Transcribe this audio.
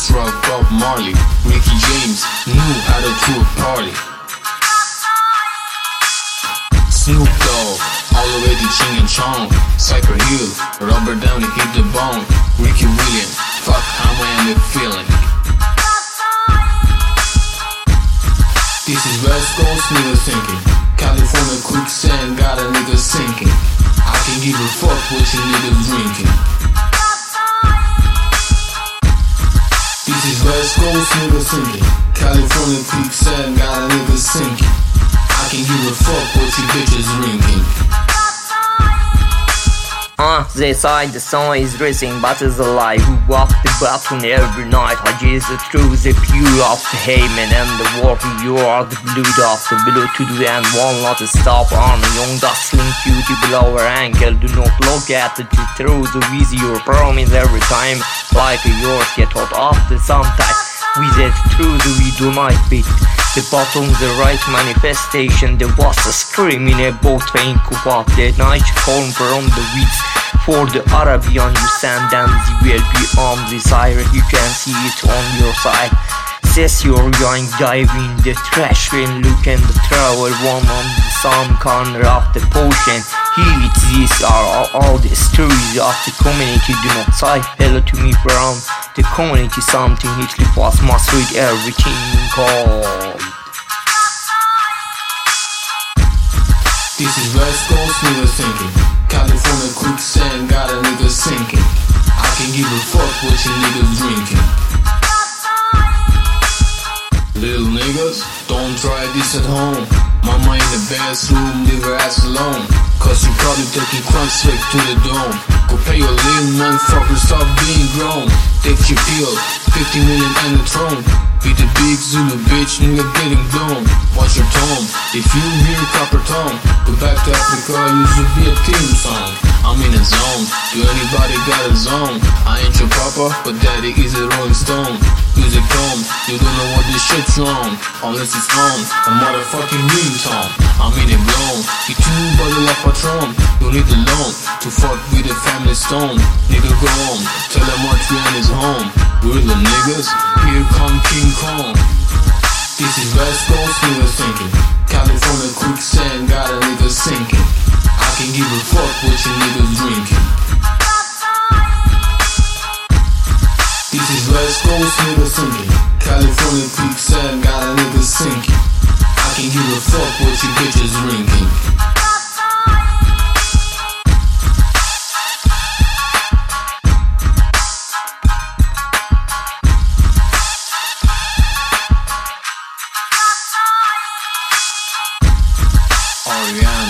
struck Bob Marley. Ricky James knew how to do a party. Snoop Dogg, all the way to Ching and Chong. Cypher Hill, Robert Downey hit the bone. Ricky Williams, fuck how I am feeling. This is West Coast nigga thinking. California quicksand got a nigga sinking. I can give a fuck what you niggas drinking. This is West Coast nigga thinking. California quicksand got a nigga sinking. I can give a fuck what you bitches drinking. They say the sun is rising but is a lie. Who walk the bathroom every night? I just through the pure of the Heyman and the water. You are the blood of the below to do and will not stop on a young dustling cutie below her ankle. Do not look at it through the with your promise every time. Like yours get hot after sometime. With it through the we do might beat. The bottom, the right manifestation. There was a screaming about pain cup of the night calm from the weeds. For the Arabian you stand and they will be on the side. You can see it on your side. Says you're going dive in the trash bin. Look in the travel one on some corner of the potion. Heat, these are all the stories of the community. Do not say hello to me from the community. Something Hitler was must read everything called. This is West Coast nigga thinking. California quicksand got a nigga sinking. I can give a fuck what you niggas drinking. Little niggas, don't try this at home. Mama in the bathroom, leave her ass alone. Cause you probably taking crunch straight to the dome. Go pay your little motherfucker, stop being grown. Take your pill, 50 million and the throne. Be the big Zulu bitch, nigga getting blown. Watch your tone, if you hear proper tone. Go back to Africa, used to be a team song. I'm in a zone, do anybody got a zone? I ain't your papa, but daddy is a Rolling Stone. Music tone, you don't know what this shit's on. Unless it's on, a motherfucking ringtone. I'm in it blown, you too bottle of Patron. You need a loan, to fuck with the family stone. Nigga go home, tell them Montreal is home. We're the niggas, here come King Kong. This is West Coast nigga thinking. California quicksand got a nigga sinking. I can give a fuck what you niggas drinking. This is West Coast nigga thinking. California quicksand got a nigga sinking. I can give a fuck what you bitches drinking. Ariana.